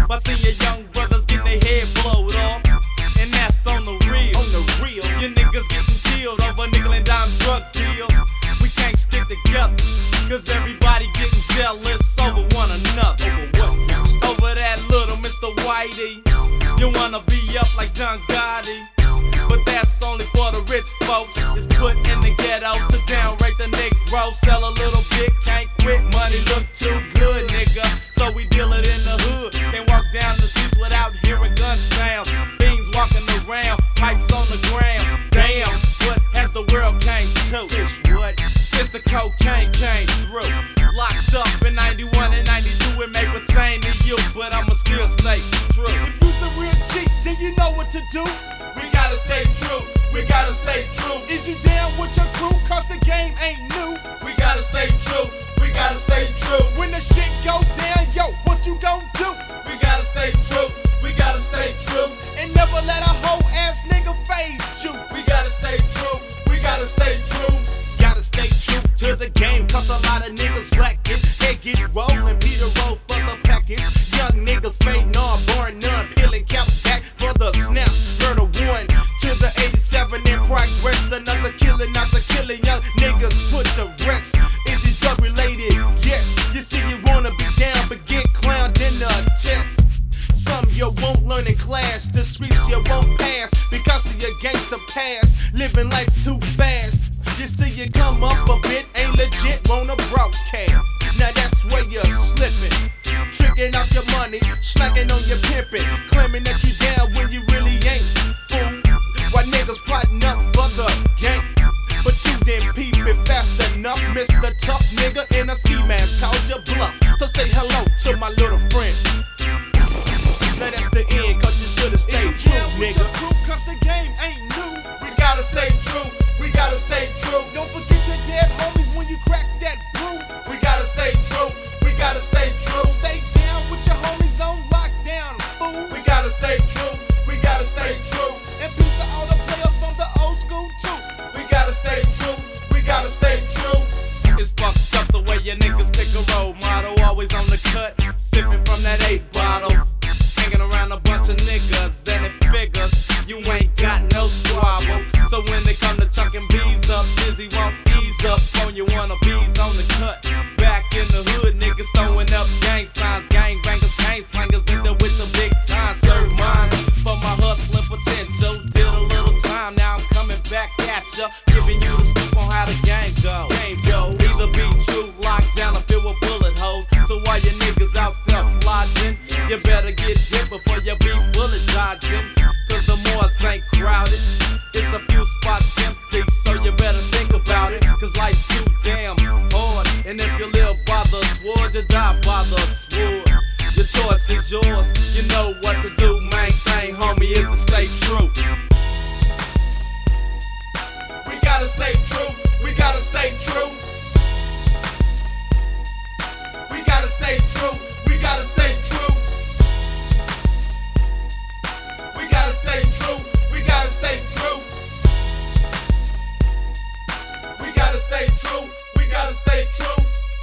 by seeing young brothers getting their head blowed off. And that's on the real. On the real. Your niggas getting killed over nickel and dime drug deals. We can't stick together, cause everybody getting jealous over one another. Over what? Over that little Mr. Whitey. You wanna be up like John Gotti, but that's only for the rich folks. It's put in the ghetto to downrate the Negro. Sell a little bit, can't quit. Money look too good, nigga, so we deal it in the hood. Can't walk down the streets without hearing gun sounds. Fiends walking around, pipes on the ground. Damn, what has the world came to? Since the cocaine came through. Locked up in 91 and 92, it may pertain to you, but I'ma still stay true. If you's a real G, then you know what to do. We gotta stay true, we gotta stay true. Is you down with your crew? Cause the game ain't new. We gotta stay true, we gotta stay true. When the shit go down, yo, what you gon' do? We gotta stay true, we gotta stay true. And never let a hoe ass nigga fade you. We gotta stay true, we gotta stay true. Gotta stay true to the game, cause a lot of niggas slacking. They get rollin', Peter roll for the package. Young niggas fading on, born none, peeling caps back for the snap. Murder 1 to the 87 in progress. Another killing, not the killing. Young niggas put the rest. Is it drug related? Yes. You see you wanna be down, but get clowned in the test. Some you won't learn in class, the streets you won't pass because of your gangster past. Living life too fast. You see you come up a bit, ain't legit, wanna broadcast. Now that's where you're slipping, tricking off your money, slacking on your pimping, claiming that you down when you really ain't. Fool, why niggas plotting up for the gang? But you didn't peep it fast enough, Mr. Tough nigga in a ski mask called your bluff. So say hello to my little friend. Now that's the end, cause you should've stayed true, nigga. Cause the game ain't new. We gotta stay true, we gotta stay true. Don't forget your dead homies when you crack that brew. We gotta stay true, we gotta stay true. Stay down with your homies on lockdown, fool. We gotta stay true, we gotta stay true. And peace to all the players from the old school too. We gotta stay true, we gotta stay true. It's fucked up the way your niggas pick a role model. Always on the cut, sipping from that 8 bottle. Hanging around a bunch of niggas, and it figures you ain't got no squabble. So when they come to chucking bees up, Dizzy won't ease up on you wanna bees on the cut. Back in the hood, niggas throwing up gang signs, gang bangers, gang slangers in there with the big time. Serve mine for my hustling potential. Did a little time, now I'm coming back at ya, giving you the scoop on how the game go. Either be true, locked down or filled with bullet holes. So while your niggas out there flogging, you better get hit before you be bullet dodging. Cause the Morse ain't crowded, it's a few spots empty, so you better think about it. Cause life's too damn hard, and if you live by the sword, you die by the sword. Your choice is yours, you know what